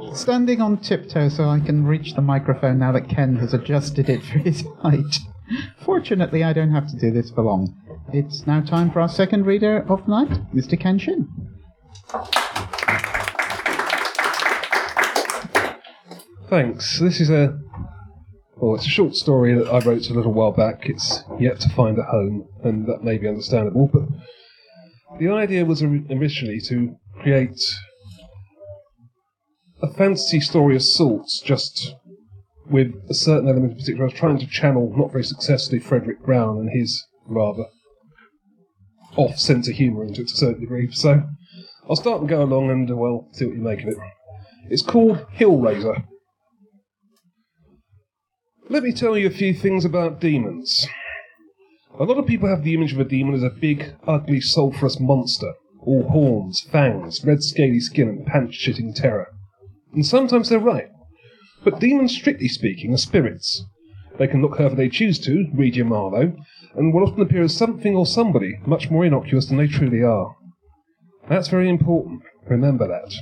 standing on tiptoe so I can reach the microphone now that Ken has adjusted it for his height. Fortunately, I don't have to do this for long. It's now time for our second reader of the night, Mr. Ken Shin. Thanks. This is it's a short story that I wrote a little while back. It's yet to find a home, and that may be understandable, but the idea was originally to create a fantasy story of sorts, just with a certain element in particular. I was trying to channel, not very successfully, Frederick Brown and his rather off-centre humour into it to a certain degree. So I'll start and go along and, see what you make of it. It's called Hillraiser. Let me tell you a few things about demons. A lot of people have the image of a demon as a big, ugly, sulphurous monster, all horns, fangs, red scaly skin and pants-shitting terror. And sometimes they're right. But demons, strictly speaking, are spirits. They can look however they choose to, read your Marlowe, and will often appear as something or somebody much more innocuous than they truly are. That's very important. Remember that.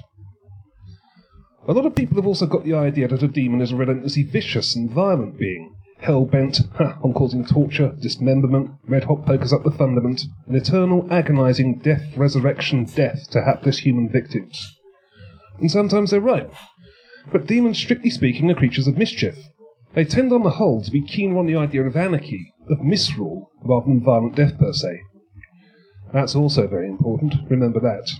A lot of people have also got the idea that a demon is a relentlessly vicious and violent being, hell-bent on causing torture, dismemberment, red-hot pokers up the fundament, and eternal agonising death to hapless human victims. And sometimes they're right. But demons, strictly speaking, are creatures of mischief. They tend on the whole to be keener on the idea of anarchy, of misrule, rather than violent death per se. That's also very important, remember that.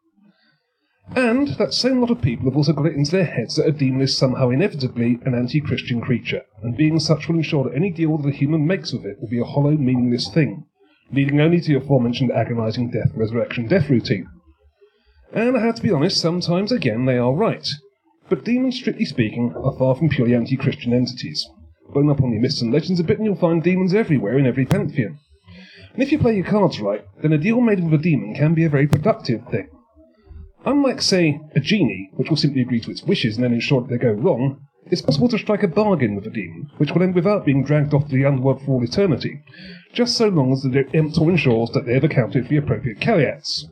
And that same lot of people have also got it into their heads that a demon is somehow inevitably an anti-Christian creature, and being such will ensure that any deal that a human makes with it will be a hollow, meaningless thing, leading only to the aforementioned agonising death, resurrection, death routine. And I have to be honest, sometimes, again, they are right. But demons, strictly speaking, are far from purely anti-Christian entities. Bone up on your myths and legends a bit and you'll find demons everywhere in every pantheon. And if you play your cards right, then a deal made with a demon can be a very productive thing. Unlike, say, a genie, which will simply agree to its wishes and then ensure that they go wrong, it's possible to strike a bargain with a demon, which will end without being dragged off to the underworld for all eternity, just so long as the Emptor ensures that they have accounted for the appropriate caveats.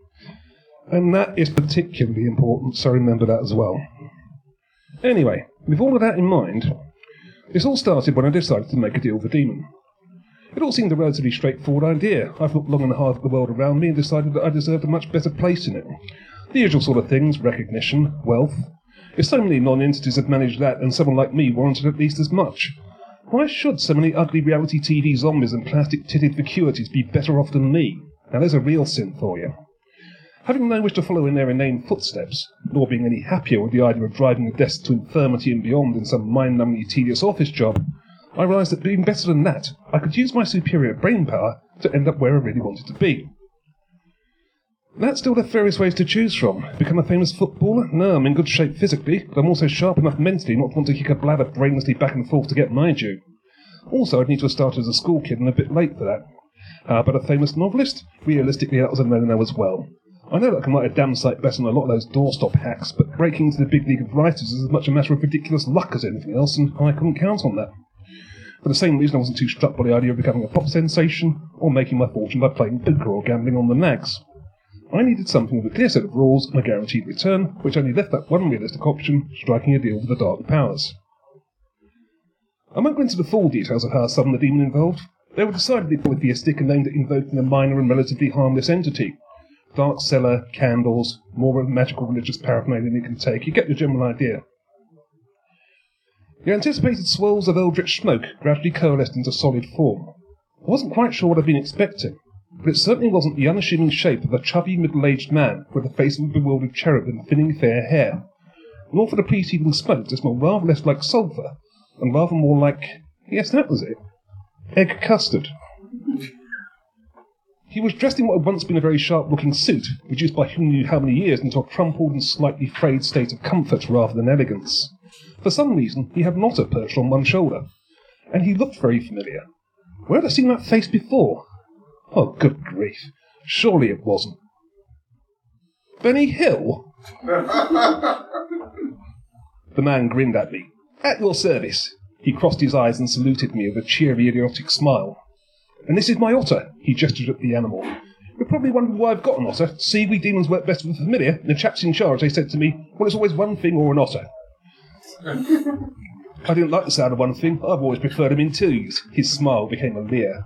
And that is particularly important, so remember that as well. Anyway, with all of that in mind, this all started when I decided to make a deal with a demon. It all seemed a relatively straightforward idea. I've looked long and hard at the world around me and decided that I deserved a much better place in it. The usual sort of things, recognition, wealth. If so many non-entities had managed that, and someone like me warranted at least as much, why should so many ugly reality TV zombies and plastic-titted vacuities be better off than me? Now there's a real sin for you. Having no wish to follow in their inane footsteps, nor being any happier with the idea of driving a desk to infirmity and beyond in some mind-numbingly tedious office job, I realised that being better than that, I could use my superior brain power to end up where I really wanted to be. That still left various ways to choose from. Become a famous footballer? No, I'm in good shape physically, but I'm also sharp enough mentally not to want to kick a bladder brainlessly back and forth to get my due. Also, I'd need to have started as a school kid and a bit late for that. How about a famous novelist? Realistically, that was a no-no as well. I know that I can write a damn sight better than a lot of those doorstop hacks, but breaking into the big league of writers is as much a matter of ridiculous luck as anything else, and I couldn't count on that. For the same reason I wasn't too struck by the idea of becoming a pop sensation, or making my fortune by playing poker or gambling on the nags. I needed something with a clear set of rules and a guaranteed return, which only left that one realistic option, striking a deal with the Dark Powers. I won't go into the full details of how I summoned the demon involved. They were decidedly polytheistic and aimed at invoking a minor and relatively harmless entity. Dark cellar, candles, more magical religious paraphernalia than you can take. You get the general idea. The anticipated swirls of eldritch smoke gradually coalesced into solid form. I wasn't quite sure what I'd been expecting, but it certainly wasn't the unassuming shape of a chubby middle-aged man with the face of a bewildered cherub and thinning fair hair. Nor for the preceding smoke to smell rather less like sulphur, and rather more like... yes, that was it. Egg custard. He was dressed in what had once been a very sharp-looking suit, reduced by who knew how many years into a crumpled and slightly frayed state of comfort rather than elegance. For some reason, he had an otter perched on one shoulder, and he looked very familiar. Where had I seen that face before? Oh, good grief. Surely it wasn't. Benny Hill? The man grinned at me. At your service. He crossed his eyes and saluted me with a cheery, idiotic smile. And this is my otter, he gestured at the animal. You're probably wondering why I've got an otter. See, we demons work best with the familiar, and the chaps in charge, they said to me, well, it's always one thing or an otter. I didn't like the sound of one thing. I've always preferred him in twos. His smile became a leer.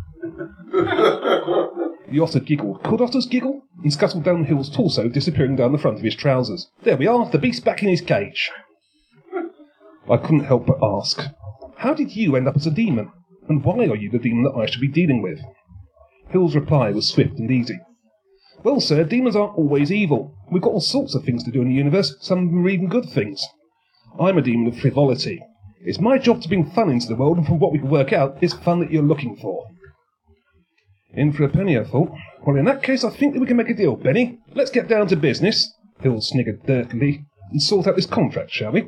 The otter giggled. Could otters giggle? And scuttled down Hill's torso, disappearing down the front of his trousers. There we are, the beast's back in his cage. I couldn't help but ask, how did you end up as a demon? And why are you the demon that I should be dealing with? Hill's reply was swift and easy. Well, sir, demons aren't always evil. We've got all sorts of things to do in the universe, some of them are even good things. I'm a demon of frivolity. It's my job to bring fun into the world, and from what we can work out, it's fun that you're looking for. In for a penny, I thought. Well, in that case, I think that we can make a deal, Benny. Let's get down to business, Hill sniggered dirtily, and sort out this contract, shall we?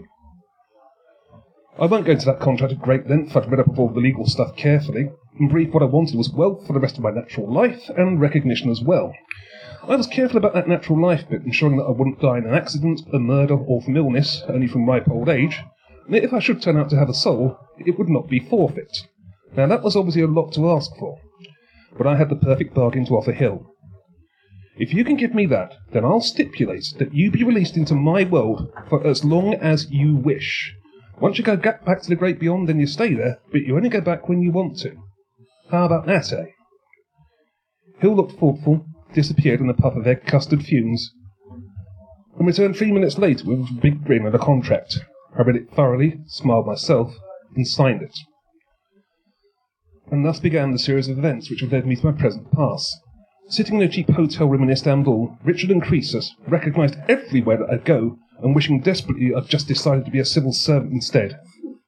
I won't go into that contract at great length. I'd read up all the legal stuff carefully. In brief, what I wanted was wealth for the rest of my natural life, and recognition as well. I was careful about that natural life bit, ensuring that I wouldn't die in an accident, a murder, or from illness, only from ripe old age, and that if I should turn out to have a soul, it would not be forfeit. Now that was obviously a lot to ask for, but I had the perfect bargain to offer Hill. If you can give me that, then I'll stipulate that you be released into my world for as long as you wish. Once you go back to the great beyond, then you stay there, but you only go back when you want to. How about that, eh? Hill looked thoughtful, disappeared in a puff of egg custard fumes, and returned 3 minutes later with a big grin and a contract. I read it thoroughly, smiled myself, and signed it. And thus began the series of events which have led me to my present pass. Sitting in a cheap hotel room in Istanbul, Richard and Croesus recognised everywhere that I go, and wishing desperately I'd just decided to be a civil servant instead.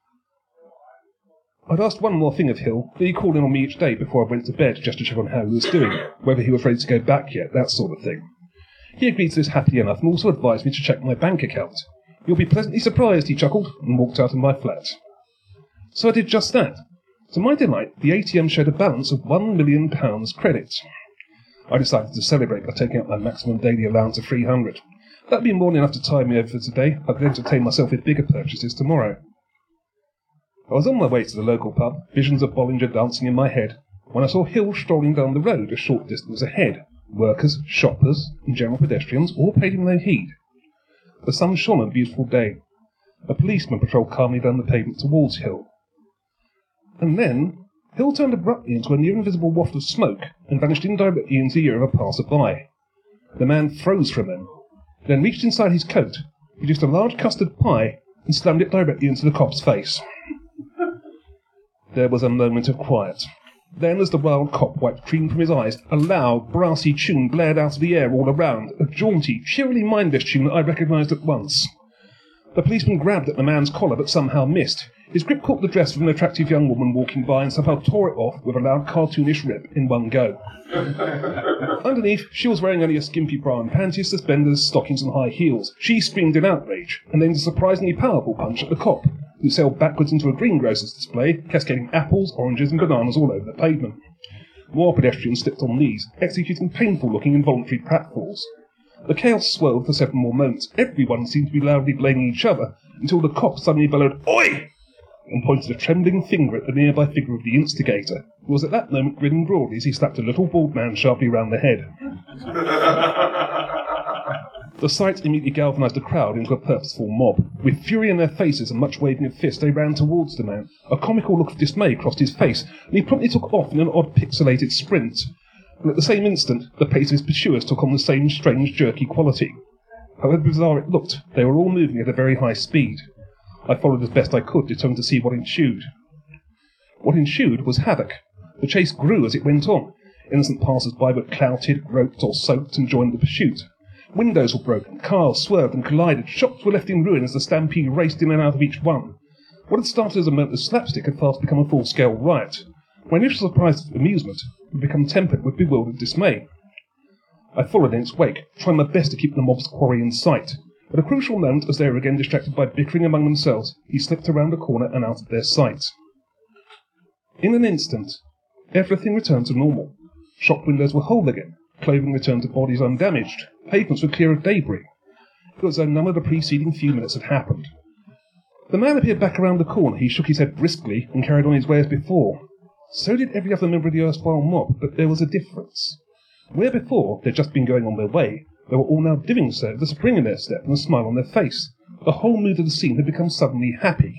I'd asked one more thing of Hill, that he called in on me each day before I went to bed, just to check on how he was doing, whether he was ready to go back yet, that sort of thing. He agreed to this happily enough, and also advised me to check my bank account. You'll be pleasantly surprised, he chuckled, and walked out of my flat. So I did just that. To my delight, the ATM showed a balance of £1 million credit. I decided to celebrate by taking out my maximum daily allowance of £300. That'd be more than enough to tide me over for today. I could entertain myself with bigger purchases tomorrow. I was on my way to the local pub, visions of Bollinger dancing in my head, when I saw Hill strolling down the road a short distance ahead. Workers, shoppers, and general pedestrians all paid him no heed. The sun shone on a beautiful day. A policeman patrolled calmly down the pavement towards Hill. And then Hill turned abruptly into a near-invisible waft of smoke and vanished indirectly into the ear of a passer-by. The man froze for a moment, then reached inside his coat, produced a large custard pie, and slammed it directly into the cop's face. There was a moment of quiet. Then, as the wild cop wiped cream from his eyes, a loud, brassy tune blared out of the air all around, a jaunty, cheerily mindless tune that I recognised at once. The policeman grabbed at the man's collar, but somehow missed. His grip caught the dress of an attractive young woman walking by and somehow tore it off with a loud cartoonish rip in one go. Underneath, she was wearing only a skimpy bra and panties, suspenders, stockings and high heels. She screamed in outrage, and aimed a surprisingly powerful punch at the cop, who sailed backwards into a greengrocer's display, cascading apples, oranges and bananas all over the pavement. More pedestrians slipped on these, executing painful-looking involuntary pratfalls. The chaos swirled for several more moments. Everyone seemed to be loudly blaming each other, until the cop suddenly bellowed, "Oi!" and pointed a trembling finger at the nearby figure of the instigator, who was at that moment grinning broadly as he slapped a little bald man sharply round the head. The sight immediately galvanised the crowd into a purposeful mob. With fury in their faces and much waving of fists, they ran towards the man. A comical look of dismay crossed his face, and he promptly took off in an odd pixelated sprint. And at the same instant, the pace of his pursuers took on the same strange, jerky quality. However bizarre it looked, they were all moving at a very high speed. I followed as best I could, determined to see what ensued. What ensued was havoc. The chase grew as it went on. Innocent passers-by were clouted, groped, or soaked and joined the pursuit. Windows were broken, cars swerved and collided, shops were left in ruin as the stampede raced in and out of each one. What had started as a moment of slapstick had fast become a full-scale riot. My initial surprise and amusement had become tempered with bewildered dismay. I followed in its wake, trying my best to keep the mob's quarry in sight. At a crucial moment, as they were again distracted by bickering among themselves, he slipped around a corner and out of their sight. In an instant, everything returned to normal. Shop windows were whole again, clothing returned to bodies undamaged, pavements were clear of debris. It was as though none of the preceding few minutes had happened. The man appeared back around the corner. He shook his head briskly and carried on his way as before. So did every other member of the erstwhile mob, but there was a difference. Where before they'd just been going on their way, they were all now doing so with a spring in their step and a smile on their face. The whole mood of the scene had become suddenly happy.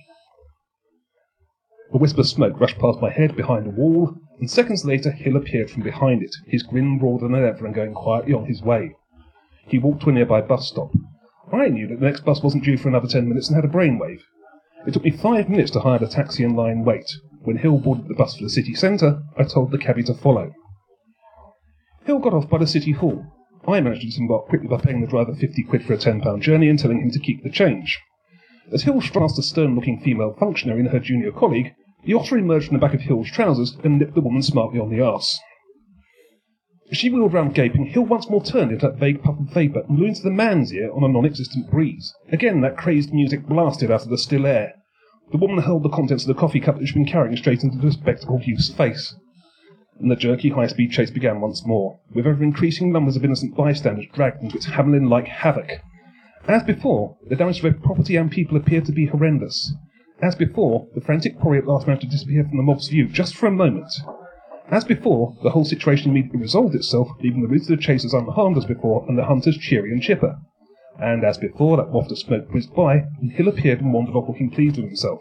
A wisp of smoke rushed past my head behind a wall, and seconds later Hill appeared from behind it, his grin broader than ever and going quietly on his way. He walked to a nearby bus stop. I knew that the next bus wasn't due for another 10 minutes and had a brainwave. It took me 5 minutes to hire the taxi and lie in wait. When Hill boarded the bus for the city centre, I told the cabbie to follow. Hill got off by the city hall. I managed to disembark quickly by paying the driver 50 quid for a £10 journey and telling him to keep the change. As Hill strode past a stern-looking female functionary and her junior colleague, the otter emerged from the back of Hill's trousers and nipped the woman smartly on the arse. As she wheeled round gaping, Hill once more turned into that vague puff of vapour and blew into the man's ear on a non-existent breeze. Again that crazed music blasted out of the still air. The woman held the contents of the coffee cup that she'd been carrying straight into the spectacled youth's face. And the jerky high-speed chase began once more, with ever-increasing numbers of innocent bystanders dragged into its Hamelin-like havoc. As before, the damage to both property and people appeared to be horrendous. As before, the frantic quarry at last managed to disappear from the mob's view just for a moment. As before, the whole situation immediately resolved itself, leaving the roots of the chasers unharmed as before, and the hunters cheery and chipper. And as before, that waft of smoke whizzed by, and Hill appeared and wandered off looking pleased with himself.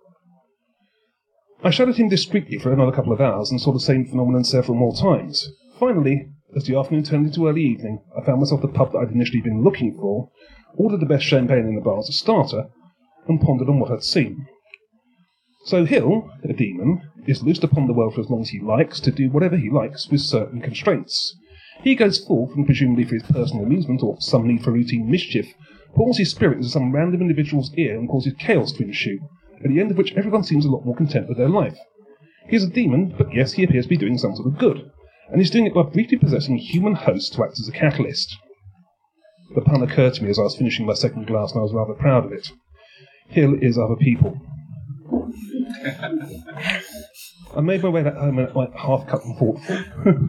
I shadowed him discreetly for another couple of hours, and saw the same phenomenon several more times. Finally, as the afternoon turned into early evening, I found myself the pub that I'd initially been looking for, ordered the best champagne in the bar as a starter, and pondered on what I'd seen. So Hill, a demon, is loosed upon the world for as long as he likes, to do whatever he likes with certain constraints. He goes forth, and presumably for his personal amusement or some need for routine mischief, pours his spirit into some random individual's ear and causes chaos to ensue, at the end of which everyone seems a lot more content with their life. He is a demon, but yes, he appears to be doing some sort of good, and he's doing it by briefly possessing human hosts to act as a catalyst. The pun occurred to me as I was finishing my second glass, and I was rather proud of it. Hill is other people. I made my way back home and like half-cut and thoughtful.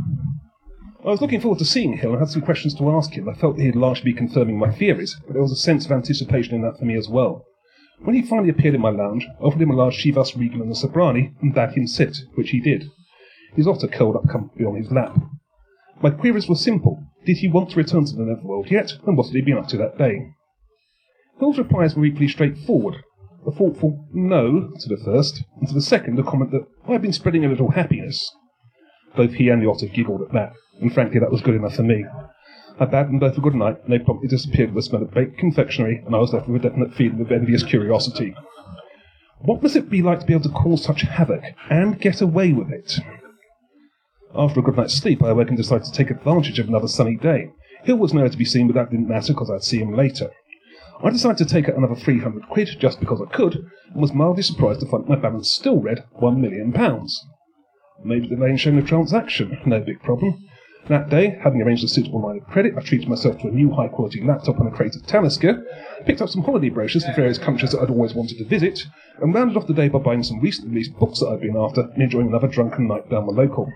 I was looking forward to seeing Hill and had some questions to ask him. I felt that he'd largely be confirming my theories, but there was a sense of anticipation in that for me as well. When he finally appeared in my lounge, I offered him a large Chivas Regal and a Sobrani, and bade him sit, which he did. His otter curled up comfortably on his lap. My queries were simple. Did he want to return to the Netherworld yet, and what had he been up to that day? Hill's replies were equally straightforward. A thoughtful no to the first, and to the second a comment that I had been spreading a little happiness. Both he and the otter giggled at that, and frankly that was good enough for me. I bade them both a good night, and they promptly disappeared with the smell of baked confectionery, and I was left with a definite feeling of envious curiosity. What must it be like to be able to cause such havoc, and get away with it? After a good night's sleep, I awoke and decided to take advantage of another sunny day. Hill was nowhere to be seen, but that didn't matter, because I'd see him later. I decided to take out another 300 quid, just because I could, and was mildly surprised to find my balance still read £1 million. Maybe the lane showing the transaction, no big problem. That day, having arranged a suitable line of credit, I treated myself to a new high-quality laptop and a crate of Talisker, picked up some holiday brochures for various countries that I'd always wanted to visit, and rounded off the day by buying some recently released books that I'd been after and enjoying another drunken night down the local.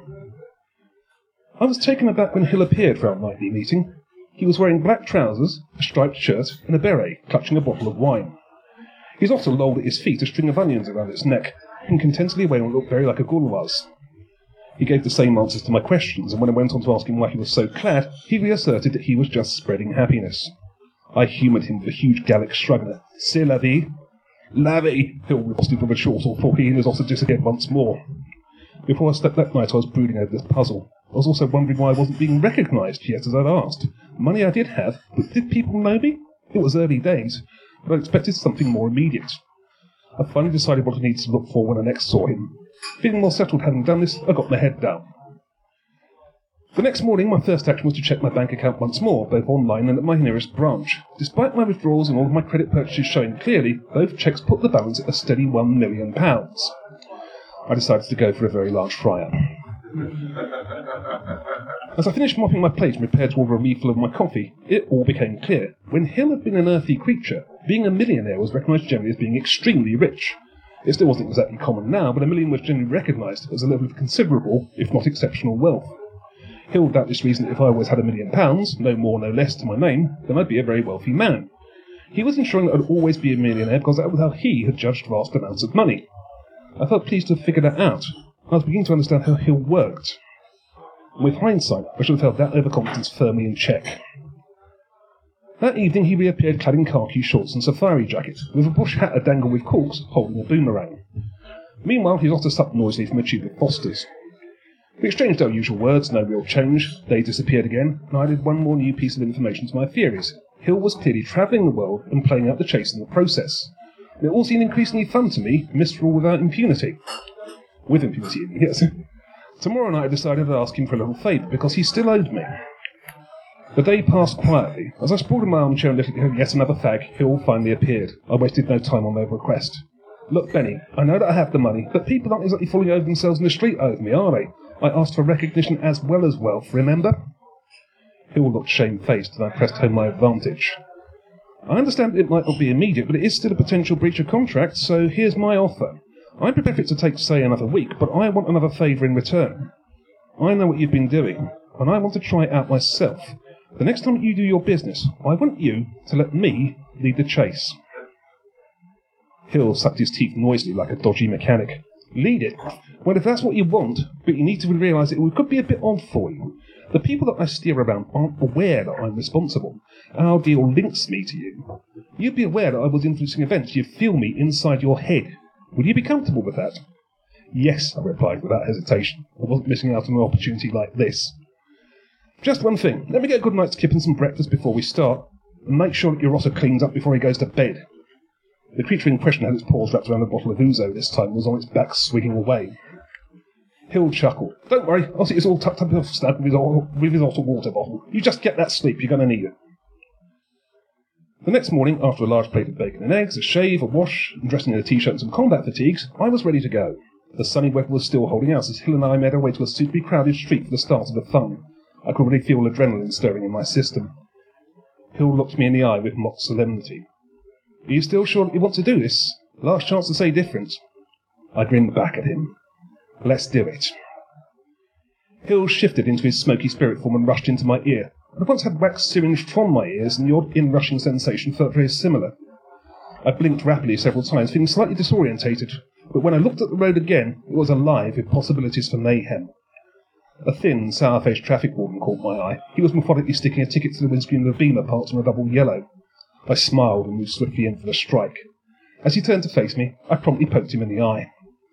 I was taken aback when Hill appeared for our nightly meeting. He was wearing black trousers, a striped shirt, and a beret, clutching a bottle of wine. His otter lolled at his feet, a string of onions around its neck, and contentedly away what looked very like a ghoul was. He gave the same answers to my questions, and when I went on to ask him why he was so clad, he reasserted that he was just spreading happiness. I humoured him with a huge Gallic shrug and a "C'est la vie." "La vie," Hill riposted with a chortle, for he and his otter disappeared once more. Before I slept that night, I was brooding over this puzzle. I was also wondering why I wasn't being recognised yet, as I'd asked. Money I did have, but did people know me? It was early days, but I expected something more immediate. I finally decided what I needed to look for when I next saw him. Feeling more settled having done this, I got my head down. The next morning, my first action was to check my bank account once more, both online and at my nearest branch. Despite my withdrawals and all of my credit purchases showing clearly, both cheques put the balance at a steady £1 million. I decided to go for a very large fryer. As I finished mopping my plate and prepared to order a refill of my coffee, it all became clear. When Hill had been an earthly creature, being a millionaire was recognised generally as being extremely rich. It still wasn't exactly common now, but $1 million was generally recognised as a level of considerable, if not exceptional, wealth. Hill doubtless reasoned that if I always had £1 million, no more, no less to my name, then I'd be a very wealthy man. He was ensuring that I'd always be a millionaire because that was how he had judged vast amounts of money. I felt pleased to have figured that out. I was beginning to understand how Hill worked. With hindsight, I should have held that overconfidence firmly in check. That evening he reappeared clad in khaki shorts and safari jacket, with a bush hat adangle with corks, holding a boomerang. Meanwhile, he got us up noisily from a tube of Fosters. We exchanged our usual words, no real change. They disappeared again, and I added one more new piece of information to my theories. Hill was clearly travelling the world and playing out the chase in the process. And it all seemed increasingly fun to me, Mistral without impunity. With impunity, yes. Tomorrow night I decided to ask him for a little favour, because he still owed me. The day passed quietly. As I sprawled in my armchair and lit yet another fag, Hill finally appeared. I wasted no time on my request. Look, Benny, I know that I have the money, but people aren't exactly falling over themselves in the street over me, are they? I asked for recognition as well as wealth, remember? Hill looked shamefaced, and I pressed home my advantage. I understand it might not be immediate, but it is still a potential breach of contract, so here's my offer. I'm prepared for it to take, say, another week, but I want another favour in return. I know what you've been doing, and I want to try it out myself. The next time you do your business, I want you to let me lead the chase. Hill sucked his teeth noisily like a dodgy mechanic. Lead it? Well, if that's what you want, but you need to realise it could be a bit odd for you. The people that I steer around aren't aware that I'm responsible. Our deal links me to you. You'd be aware that I was influencing events. You'd feel me inside your head. Would you be comfortable with that? Yes, I replied without hesitation. I wasn't missing out on an opportunity like this. Just one thing. Let me get a good night's kip and some breakfast before we start, and make sure that your rotter cleans up before he goes to bed. The creature in question had its paws wrapped around a bottle of ouzo this time and was on its back swigging away. Hill chuckled. Don't worry, I'll see it's all tucked up in a snug with his hot water bottle. You just get that sleep, you're going to need it. The next morning, after a large plate of bacon and eggs, a shave, a wash, and dressing in a t-shirt and some combat fatigues, I was ready to go. The sunny weather was still holding out as Hill and I made our way to a suitably crowded street for the start of the fun. I could already feel adrenaline stirring in my system. Hill looked me in the eye with mock solemnity. Are you still sure that you want to do this? Last chance to say different. I grinned back at him. Let's do it. Hill shifted into his smoky spirit form and rushed into my ear. I once had wax syringed from my ears, and the odd inrushing sensation felt very similar. I blinked rapidly several times, feeling slightly disorientated, but when I looked at the road again, it was alive with possibilities for mayhem. A thin, sour-faced traffic warden caught my eye. He was methodically sticking a ticket to the windscreen of a Beamer parked on a double yellow. I smiled and moved swiftly in for the strike. As he turned to face me, I promptly poked him in the eye.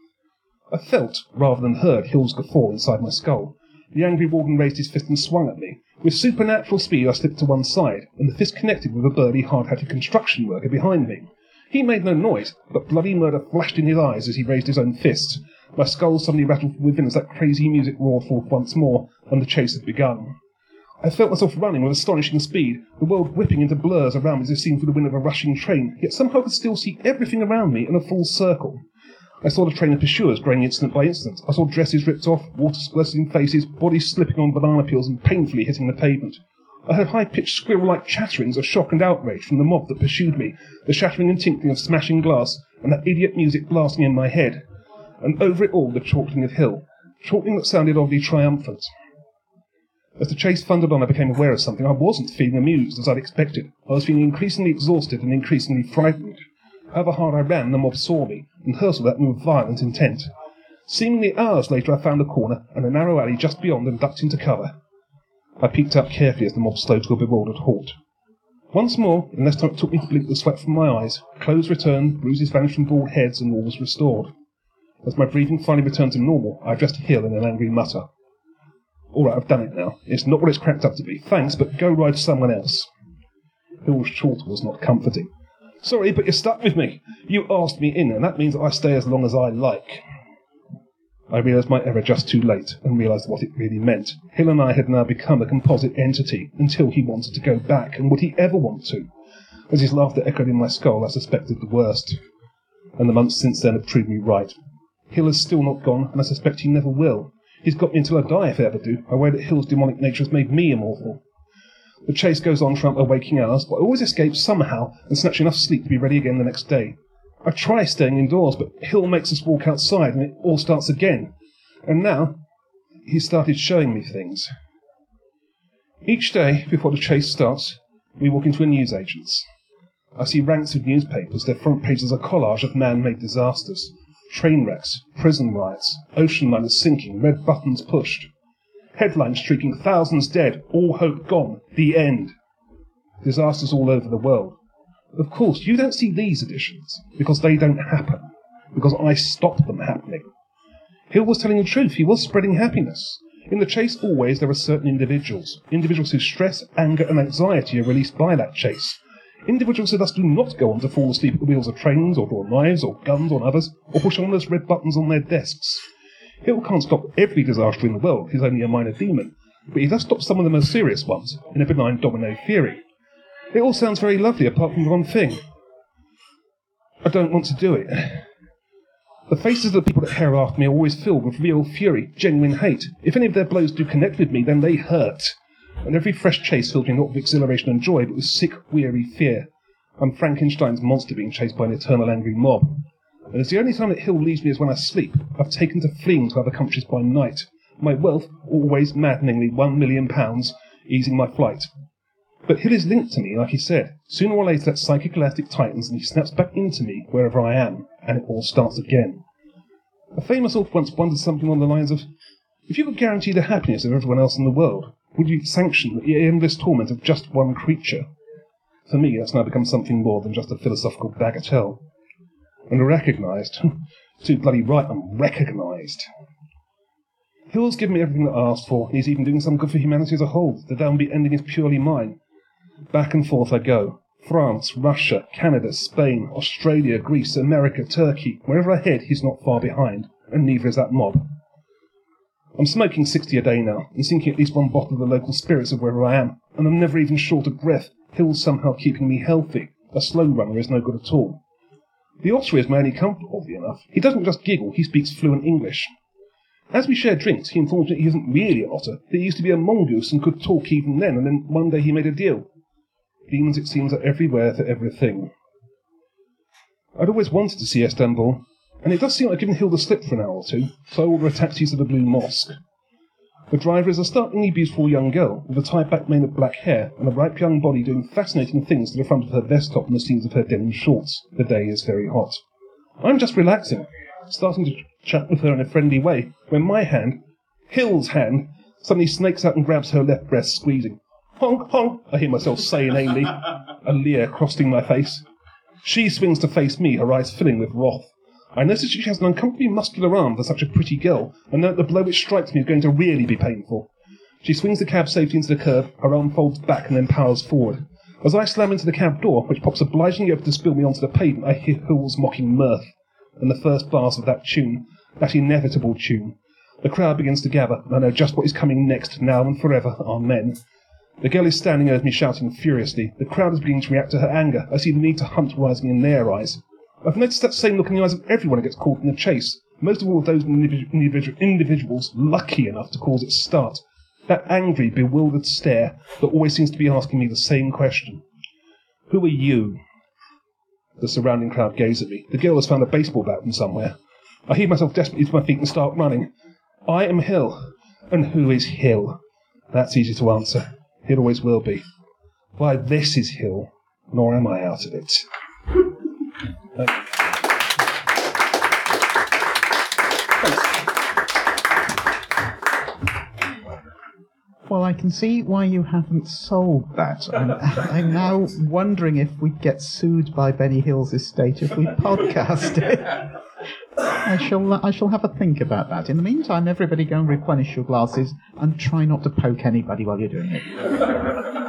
I felt, rather than heard, Hill's guffaw inside my skull. The angry warden raised his fist and swung at me. With supernatural speed I slipped to one side, and the fist connected with a burly, hard-hatted construction worker behind me. He made no noise, but bloody murder flashed in his eyes as he raised his own fist. My skull suddenly rattled from within as that crazy music roared forth once more, and the chase had begun. I felt myself running with astonishing speed, the world whipping into blurs around me as if seen through the wind of a rushing train, yet somehow I could still see everything around me in a full circle. I saw the train of pursuers growing instant by instant. I saw dresses ripped off, water splashing faces, bodies slipping on banana peels and painfully hitting the pavement. I heard high-pitched squirrel-like chatterings of shock and outrage from the mob that pursued me, the shattering and tinkling of smashing glass, and that idiot music blasting in my head. And over it all the chortling of Hill, chortling that sounded oddly triumphant. As the chase thundered on, I became aware of something. I wasn't feeling amused, as I'd expected. I was feeling increasingly exhausted and increasingly frightened. However hard I ran, the mob saw me, and hurtled at me with violent intent. Seemingly hours later I found a corner and a narrow alley just beyond and ducked into cover. I peeked up carefully as the mob slowed to a bewildered halt. Once more, in less time it took me to blink the sweat from my eyes, clothes returned, bruises vanished from bald heads, and all was restored. As my breathing finally returned to normal, I addressed Hill in an angry mutter. All right, I've done it now. It's not what it's cracked up to be. Thanks, but go ride someone else. Hill's chortle was not comforting. Sorry, but you're stuck with me. You asked me in, and that means that I stay as long as I like. I realised my error just too late, and realised what it really meant. Hill and I had now become a composite entity, until he wanted to go back, and would he ever want to? As his laughter echoed in my skull, I suspected the worst. And the months since then have proved me right. Hill has still not gone, and I suspect he never will. He's got me until I die, if I ever do. I worry that Hill's demonic nature has made me immortal. The chase goes on throughout my waking hours, but I always escape somehow and snatch enough sleep to be ready again the next day. I try staying indoors, but Hill makes us walk outside and it all starts again. And now, he's started showing me things. Each day, before the chase starts, we walk into a newsagent's. I see ranks of newspapers, their front pages a collage of man-made disasters. Train wrecks, prison riots, ocean liners sinking, red buttons pushed. Headlines streaking, thousands dead, all hope gone, the end. Disasters all over the world. Of course, you don't see these editions, because they don't happen, because I stopped them happening. Hill was telling the truth, he was spreading happiness. In the chase always there are certain individuals whose stress, anger and anxiety are released by that chase. Individuals who thus do not go on to fall asleep at the wheels of trains, or draw knives or guns on others, or push on those red buttons on their desks. Hill can't stop every disaster in the world, he's only a minor demon, but he does stop some of the most serious ones, in a benign domino theory. It all sounds very lovely apart from one thing. I don't want to do it. The faces of the people that herald after me are always filled with real fury, genuine hate. If any of their blows do connect with me, then they hurt. And every fresh chase fills me not with exhilaration and joy, but with sick, weary fear. I'm Frankenstein's monster being chased by an eternal angry mob. And it's the only time that Hill leaves me is when I sleep. I've taken to fleeing to other countries by night. My wealth, always maddeningly £1 million, easing my flight. But Hill is linked to me, like he said. Sooner or later that psychic elastic tightens and he snaps back into me wherever I am, and it all starts again. A famous author once wondered something on the lines of, if you could guarantee the happiness of everyone else in the world, would you sanction the endless torment of just one creature? For me, that's now become something more than just a philosophical bagatelle. And recognised. Too bloody right, I'm recognised. Hill's given me everything that I asked for, and he's even doing some good for humanity as a whole. The downbeat ending is purely mine. Back and forth I go. France, Russia, Canada, Spain, Australia, Greece, America, Turkey. Wherever I head, he's not far behind, and neither is that mob. I'm smoking 60 a day now, and sinking at least one bottle of the local spirits of wherever I am, and I'm never even short of breath. Hill's somehow keeping me healthy. A slow runner is no good at all. The otter is my only comfort, oddly enough. He doesn't just giggle, he speaks fluent English. As we share drinks, he informs me he isn't really an otter, that he used to be a mongoose and could talk even then, and then one day he made a deal. Demons, it seems, are everywhere for everything. I'd always wanted to see Istanbul, and it does seem like I've given Hill the slip for an hour or two, so I order a taxi to the Blue Mosque. The driver is a startlingly beautiful young girl, with a tied-back mane of black hair, and a ripe young body doing fascinating things to the front of her vest top and the seams of her denim shorts. The day is very hot. I'm just relaxing, starting to chat with her in a friendly way, when my hand, Hill's hand, suddenly snakes out and grabs her left breast, squeezing. Honk, honk, I hear myself say inanely, a leer crossing my face. She swings to face me, her eyes filling with wrath. I notice she has an uncomfortably muscular arm for such a pretty girl, and note the blow which strikes me is going to really be painful. She swings the cab safely into the curb, her arm folds back and then powers forward. As I slam into the cab door, which pops obligingly over to spill me onto the pavement, I hear Hill's mocking mirth, and the first bars of that tune, that inevitable tune. The crowd begins to gather, and I know just what is coming next, now and forever, amen. The girl is standing over me shouting furiously. The crowd is beginning to react to her anger. I see the need to hunt rising in their eyes. I've noticed that same look in the eyes of everyone who gets caught in the chase. Most of all of those individuals lucky enough to cause its start. That angry, bewildered stare that always seems to be asking me the same question. Who are you? The surrounding crowd gaze at me. The girl has found a baseball bat from somewhere. I heave myself desperately to my feet and start running. I am Hill. And who is Hill? That's easy to answer. It always will be. Why, this is Hill, nor am I out of it. Well, I can see why you haven't sold that. I'm now wondering if we'd get sued by Benny Hill's estate if we podcast it. I shall have a think about that. In the meantime, everybody go and replenish your glasses and try not to poke anybody while you're doing it.